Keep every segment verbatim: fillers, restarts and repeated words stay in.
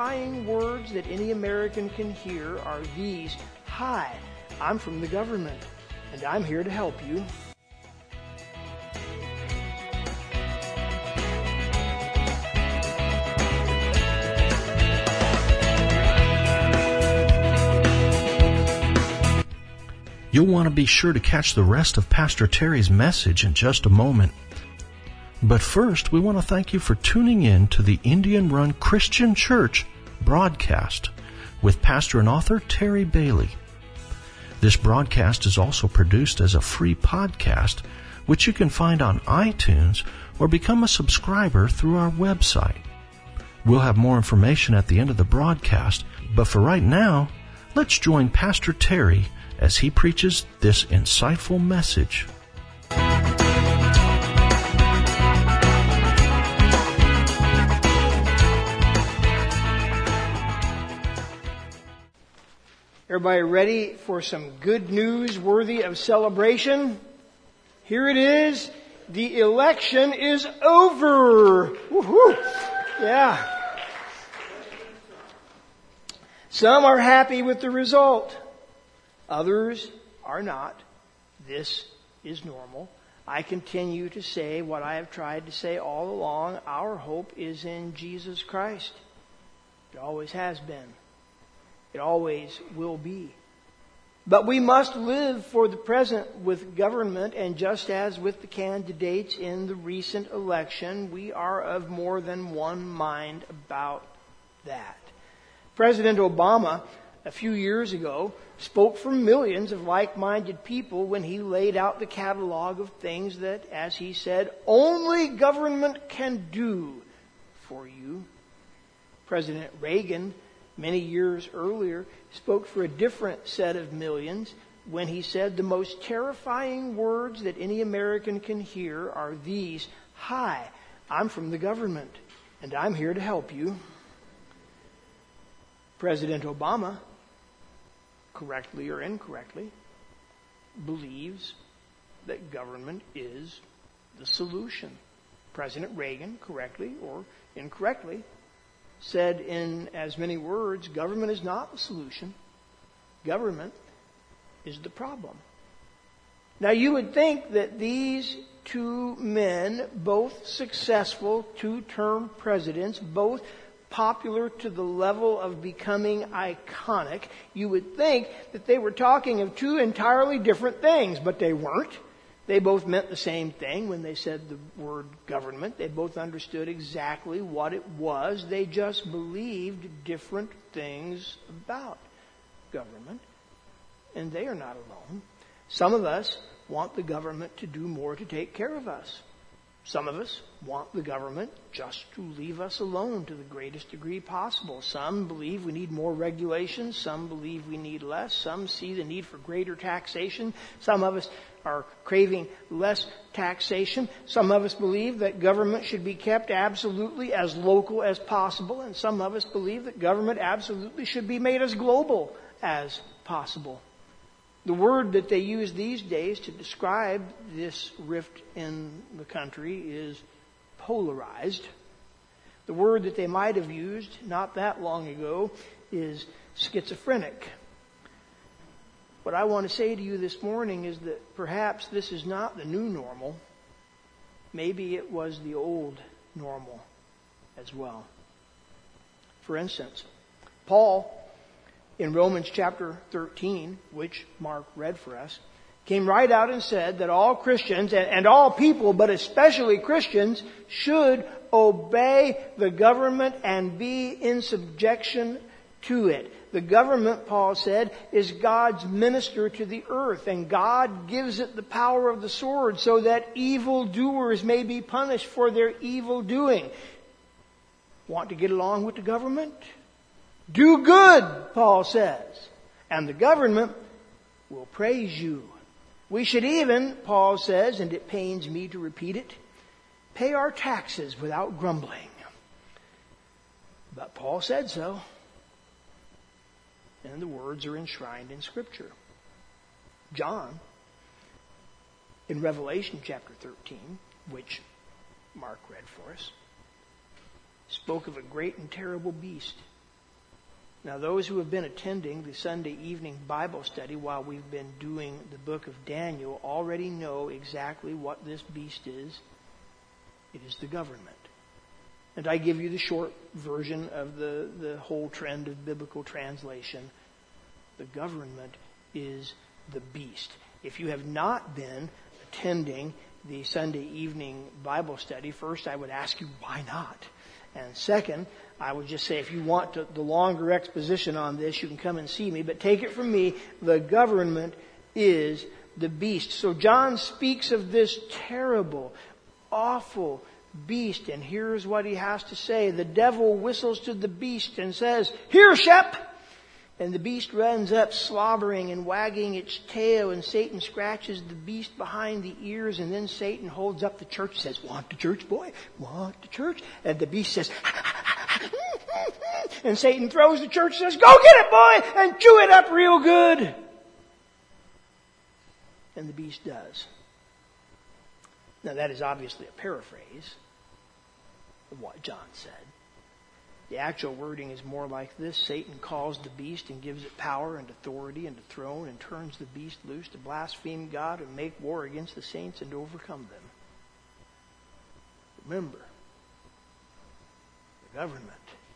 terrifying words that any American can hear are these: "Hi, I'm from the government, and I'm here to help you." You'll want to be sure to catch the rest of Pastor Terry's message in just a moment. But first, we want to thank you for tuning in to the Indian Run Christian Church broadcast with pastor and author Terry Bailey. This broadcast is also produced as a free podcast, which you can find on iTunes or become a subscriber through our website. We'll have more information at the end of the broadcast, but for right now, let's join Pastor Terry as he preaches this insightful message. Everybody ready for some good news worthy of celebration? Here it is. The election is over. Woo-hoo. Yeah. Some are happy with the result. Others are not. This is normal. I continue to say what I have tried to say all along. Our hope is in Jesus Christ. It always has been. It always will be. But we must live for the present with government, and just as with the candidates in the recent election, we are of more than one mind about that. President Obama, a few years ago, spoke for millions of like-minded people when he laid out the catalog of things that, as he said, only government can do for you. President Reagan, many years earlier, spoke for a different set of millions when he said the most terrifying words that any American can hear are these: "Hi, I'm from the government, and I'm here to help you." President Obama, correctly or incorrectly, believes that government is the solution. President Reagan, correctly or incorrectly, said in as many words, government is not the solution. Government is the problem. Now you would think that these two men, both successful two-term presidents, both popular to the level of becoming iconic, you would think that they were talking of two entirely different things, but they weren't. They both meant the same thing when they said the word government. They both understood exactly what it was. They just believed different things about government. And they are not alone. Some of us want the government to do more to take care of us. Some of us want the government just to leave us alone to the greatest degree possible. Some believe we need more regulations. Some believe we need less. Some see the need for greater taxation. Some of us are craving less taxation. Some of us believe that government should be kept absolutely as local as possible. And some of us believe that government absolutely should be made as global as possible. The word that they use these days to describe this rift in the country is polarized. The word that they might have used not that long ago is schizophrenic. What I want to say to you this morning is that perhaps this is not the new normal. Maybe it was the old normal as well. For instance, Paul, in Romans chapter thirteen, which Mark read for us, came right out and said that all Christians and, and all people, but especially Christians, should obey the government and be in subjection to it. The government, Paul said, is God's minister to the earth, and God gives it the power of the sword so that evildoers may be punished for their evil doing. Want to get along with the government? Do good, Paul says, and the government will praise you. We should even, Paul says, and it pains me to repeat it, pay our taxes without grumbling. But Paul said so, and the words are enshrined in Scripture. John, in Revelation chapter thirteen, which Mark read for us, spoke of a great and terrible beast Now, those who have been attending the Sunday evening Bible study while we've been doing the book of Daniel already know exactly what this beast is. It is the government. And I give you the short version of the, the whole trend of biblical translation. The government is the beast. If you have not been attending the Sunday evening Bible study, first I would ask you, why not? And second, I would just say if you want to, the longer exposition on this, you can come and see me. But take it from me, the government is the beast. So John speaks of this terrible, awful beast. And here's what he has to say. The devil whistles to the beast and says, "Here, Shep!" And the beast runs up, slobbering and wagging its tail, and Satan scratches the beast behind the ears, and then Satan holds up the church and says, "Want the church, boy? Want the church?" And the beast says, and Satan throws the church and says, "Go get it, boy, and chew it up real good." And the beast does. Now that is obviously a paraphrase of what John said. The actual wording is more like this. Satan calls the beast and gives it power and authority and a throne, and turns the beast loose to blaspheme God and make war against the saints and overcome them. Remember, the government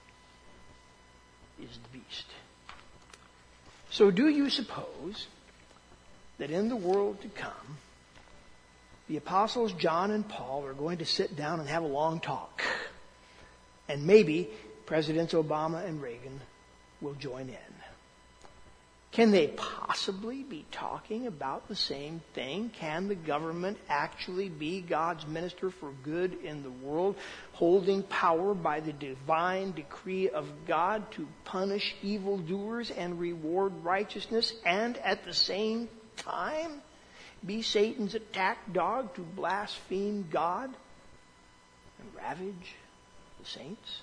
is the beast. So do you suppose that in the world to come, the apostles John and Paul are going to sit down and have a long talk? And maybe Presidents Obama and Reagan will join in. Can they possibly be talking about the same thing? Can the government actually be God's minister for good in the world, holding power by the divine decree of God to punish evildoers and reward righteousness, and at the same time be Satan's attack dog to blaspheme God and ravage the saints?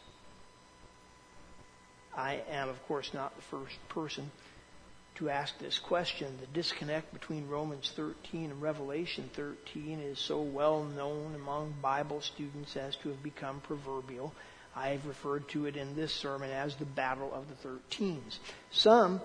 I am, of course, not the first person to ask this question. The disconnect between Romans thirteen and Revelation thirteen is so well known among Bible students as to have become proverbial. I have referred to it in this sermon as the Battle of the Thirteens. Some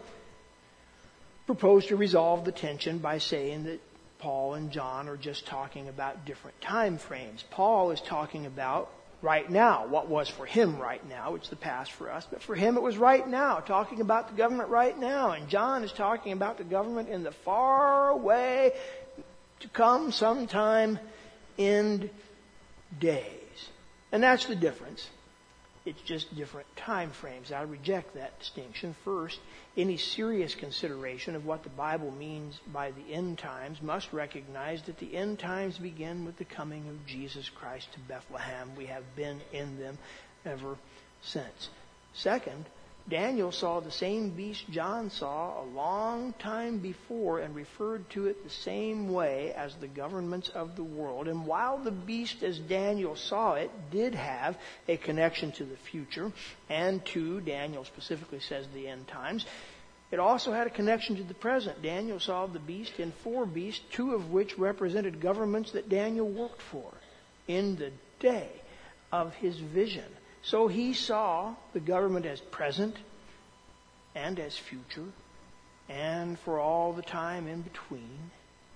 propose to resolve the tension by saying that Paul and John are just talking about different time frames. Paul is talking about right now, what was for him right now. It's the past for us, but for him it was right now, talking about the government right now. And John is talking about the government in the far away to come sometime end days. And that's the difference. It's just different time frames. I reject that distinction. First, any serious consideration of what the Bible means by the end times must recognize that the end times begin with the coming of Jesus Christ to Bethlehem. We have been in them ever since. Second, Daniel saw the same beast John saw a long time before and referred to it the same way as the governments of the world. And while the beast, as Daniel saw it, did have a connection to the future and to, Daniel specifically says, the end times, it also had a connection to the present. Daniel saw the beast in four beasts, two of which represented governments that Daniel worked for in the day of his vision. So he saw the government as present and as future and for all the time in between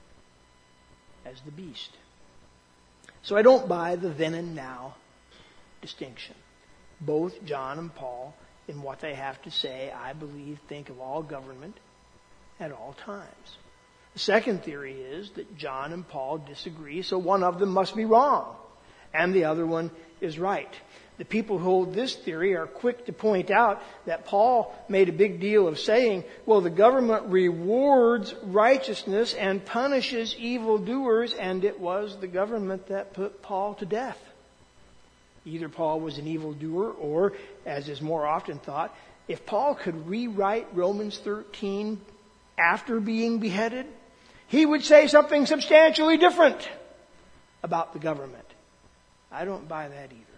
as the beast. So I don't buy the then and now distinction. Both John and Paul, in what they have to say, I believe, think of all government at all times. The second theory is that John and Paul disagree, so one of them must be wrong and the other one is right. The people who hold this theory are quick to point out that Paul made a big deal of saying, well, the government rewards righteousness and punishes evildoers, and it was the government that put Paul to death. Either Paul was an evildoer, or, as is more often thought, if Paul could rewrite Romans thirteen after being beheaded, he would say something substantially different about the government. I don't buy that either.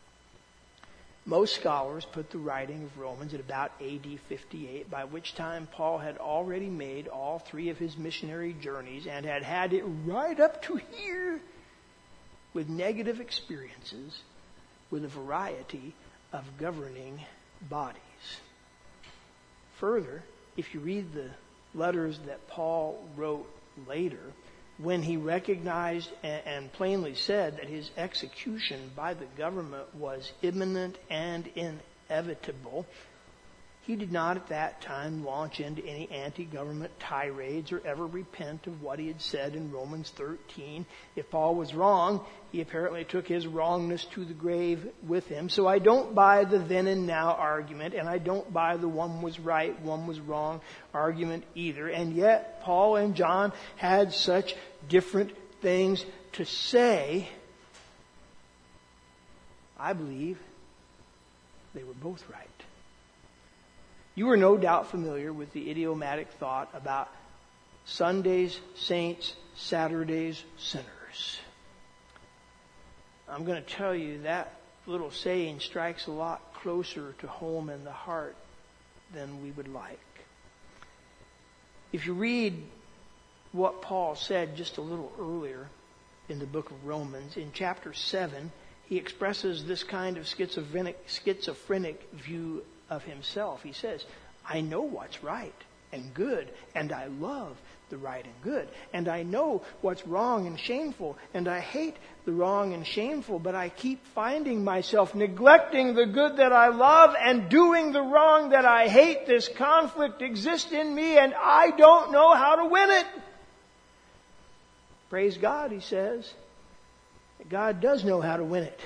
Most scholars put the writing of Romans at about A D fifty-eight, by which time Paul had already made all three of his missionary journeys and had had it right up to here with negative experiences with a variety of governing bodies. further, if you read the letters that Paul wrote later, when he recognized and plainly said that his execution by the government was imminent and inevitable, he did not at that time launch into any anti-government tirades or ever repent of what he had said in Romans thirteen. If Paul was wrong, he apparently took his wrongness to the grave with him. So I don't buy the then and now argument, and I don't buy the one was right, one was wrong argument either. And yet, Paul and John had such different things to say. I believe they were both right. You are no doubt familiar with the idiomatic thought about Sundays, saints, Saturdays, sinners. I'm going to tell you that little saying strikes a lot closer to home in the heart than we would like. If you read what Paul said just a little earlier in the book of Romans, in chapter seven, he expresses this kind of schizophrenic, schizophrenic view of himself. He says, I know what's right and good, and I love the right and good. And I know what's wrong and shameful, and I hate the wrong and shameful, but I keep finding myself neglecting the good that I love and doing the wrong that I hate. This conflict exists in me, and I don't know how to win it. Praise God, he says. God does know how to win it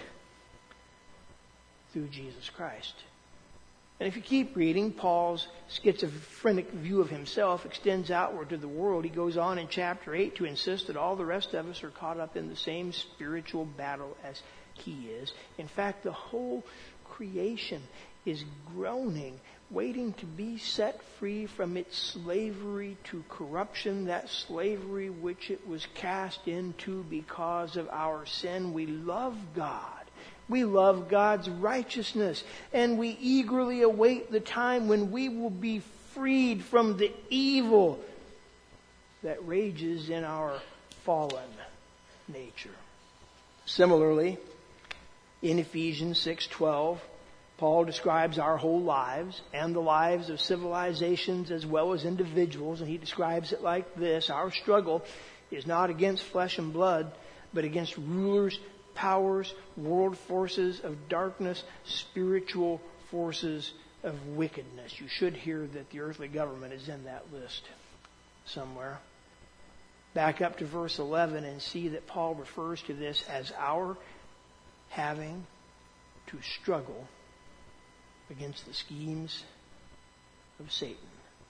through Jesus Christ. And if you keep reading, Paul's schizophrenic view of himself extends outward to the world. He goes on in chapter eight to insist that all the rest of us are caught up in the same spiritual battle as he is. In fact, the whole creation is groaning, waiting to be set free from its slavery to corruption, that slavery which it was cast into because of our sin. We love God. We love God's righteousness, and we eagerly await the time when we will be freed from the evil that rages in our fallen nature. Similarly, in Ephesians six twelve, Paul describes our whole lives and the lives of civilizations as well as individuals, and he describes it like this: our struggle is not against flesh and blood, but against rulers, powers, world forces of darkness, spiritual forces of wickedness. You should hear that the earthly government is in that list somewhere. Back up to verse eleven and see that Paul refers to this as our having to struggle against the schemes of Satan.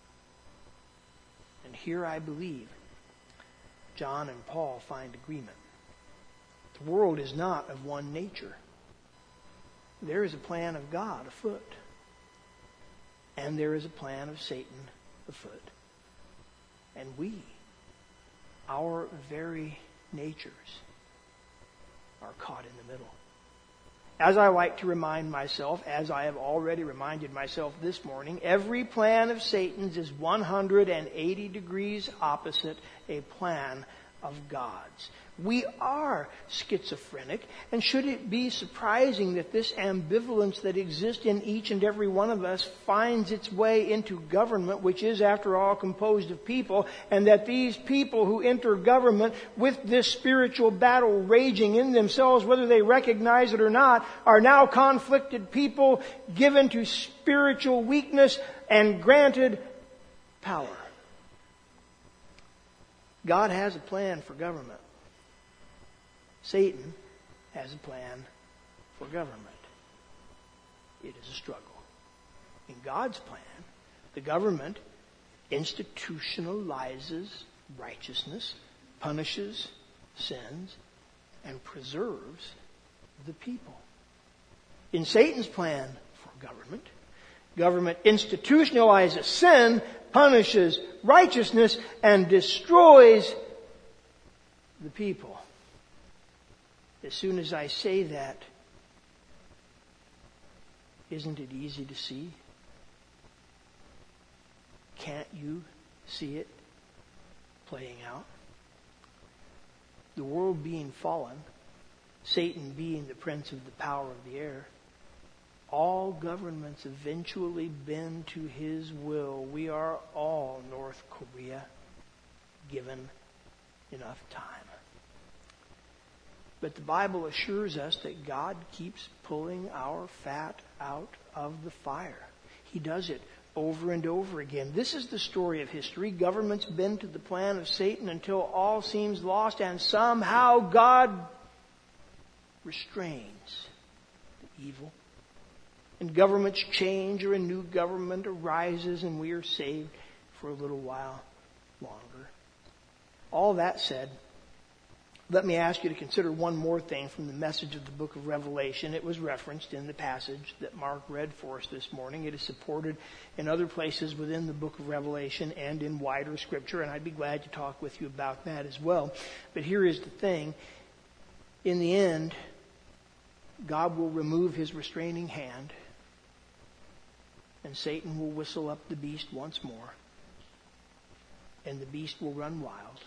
And here I believe John and Paul find agreement. The world is not of one nature. There is a plan of God afoot. And there is a plan of Satan afoot. And we, our very natures, are caught in the middle. As I like to remind myself, as I have already reminded myself this morning, every plan of Satan's is one hundred eighty degrees opposite a plan of God's. We are schizophrenic, and should it be surprising that this ambivalence that exists in each and every one of us finds its way into government, which is, after all, composed of people, and that these people who enter government with this spiritual battle raging in themselves, whether they recognize it or not, are now conflicted people given to spiritual weakness and granted power. God has a plan for government. Satan has a plan for government. It is a struggle. In God's plan, the government institutionalizes righteousness, punishes sins, and preserves the people. In Satan's plan for government, government institutionalizes sin, punishes righteousness, and destroys the people. As soon as I say that, isn't it easy to see? Can't you see it playing out? The world being fallen, Satan being the prince of the power of the air, all governments eventually bend to his will. We are all North Korea, given enough time. But the Bible assures us that God keeps pulling our fat out of the fire. He does it over and over again. This is the story of history. Governments bend to the plan of Satan until all seems lost, and somehow God restrains the evil. And governments change, or a new government arises, and we are saved for a little while longer. All that said, let me ask you to consider one more thing from the message of the book of Revelation. It was referenced in the passage that Mark read for us this morning. It is supported in other places within the book of Revelation and in wider scripture, and I'd be glad to talk with you about that as well. But here is the thing. In the end, God will remove his restraining hand, and Satan will whistle up the beast once more, and the beast will run wild.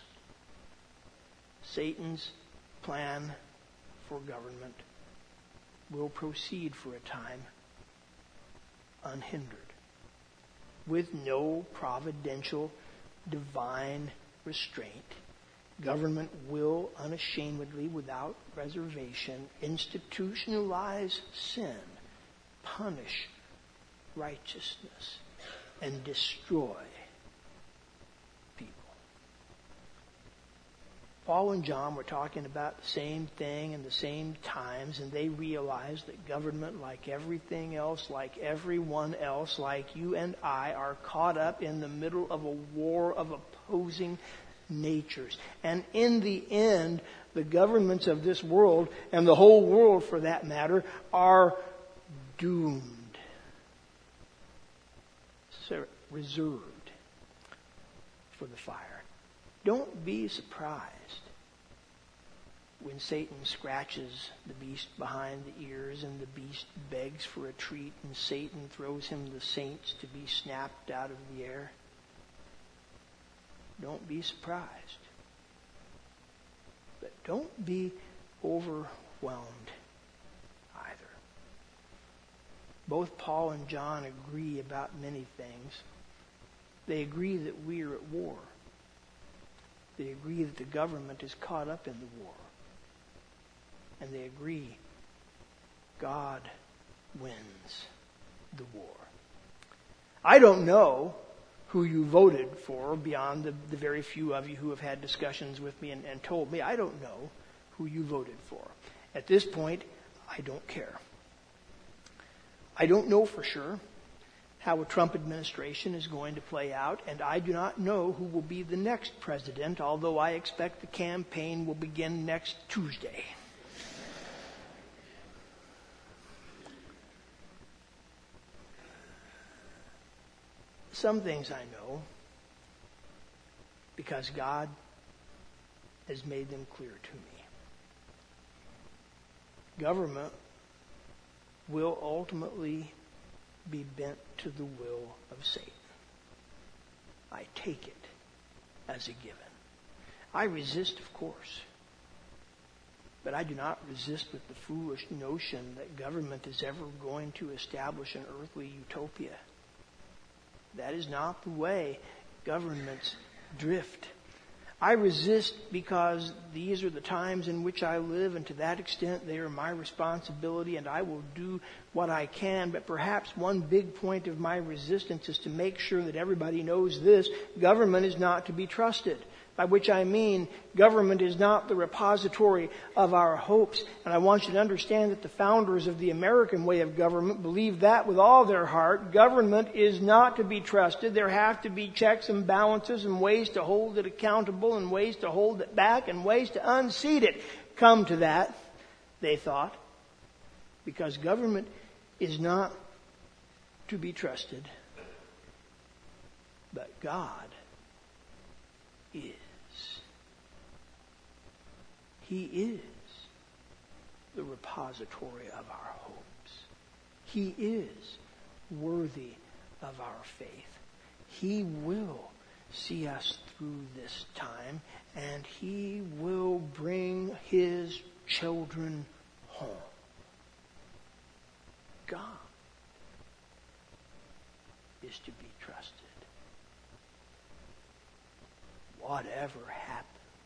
Satan's plan for government will proceed for a time unhindered, with no providential divine restraint. Government will unashamedly, without reservation, institutionalize sin, punish righteousness, and destroy people. Paul and John were talking about the same thing in the same times, and they realized that government, like everything else, like everyone else, like you and I, are caught up in the middle of a war of opposing natures. And in the end, the governments of this world, and the whole world for that matter, are doomed. Reserved for the fire. Don't be surprised when Satan scratches the beast behind the ears and the beast begs for a treat and Satan throws him the saints to be snapped out of the air. Don't be surprised. But don't be overwhelmed either. Both Paul and John agree about many things. They agree that we are at war. They agree that the government is caught up in the war. And they agree God wins the war. I don't know who you voted for beyond the, the very few of you who have had discussions with me and, and told me. I don't know who you voted for. At this point, I don't care. I don't know for sure how a Trump administration is going to play out, and I do not know who will be the next president, although I expect the campaign will begin next Tuesday. Some things I know because God has made them clear to me. Government will ultimately be bent to the will of Satan. I take it as a given. I resist, of course. But I do not resist with the foolish notion that government is ever going to establish an earthly utopia. That is not the way governments drift. I resist because these are the times in which I live, and to that extent they are my responsibility, and I will do what I can. But perhaps one big point of my resistance is to make sure that everybody knows this: government is not to be trusted. By which I mean government is not the repository of our hopes. And I want you to understand that the founders of the American way of government believe that with all their heart. Government is not to be trusted. There have to be checks and balances and ways to hold it accountable and ways to hold it back and ways to unseat it. Come to that, they thought, because government is not to be trusted, but God is. He is the repository of our hopes. He is worthy of our faith. He will see us through this time, and He will bring His children home. God is to be trusted. Whatever happens,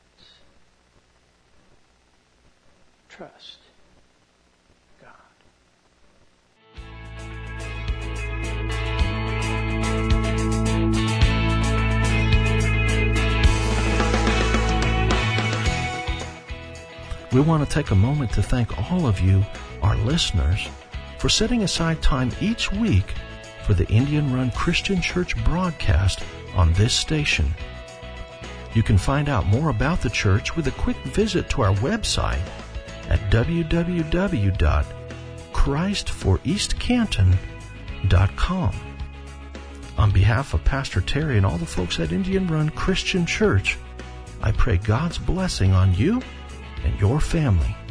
trust God. We want to take a moment to thank all of you, our listeners, for setting aside time each week for the Indian Run Christian Church broadcast on this station. You can find out more about the church with a quick visit to our website at w w w dot christ for east canton dot com. On behalf of Pastor Terry and all the folks at Indian Run Christian Church, I pray God's blessing on you and your family.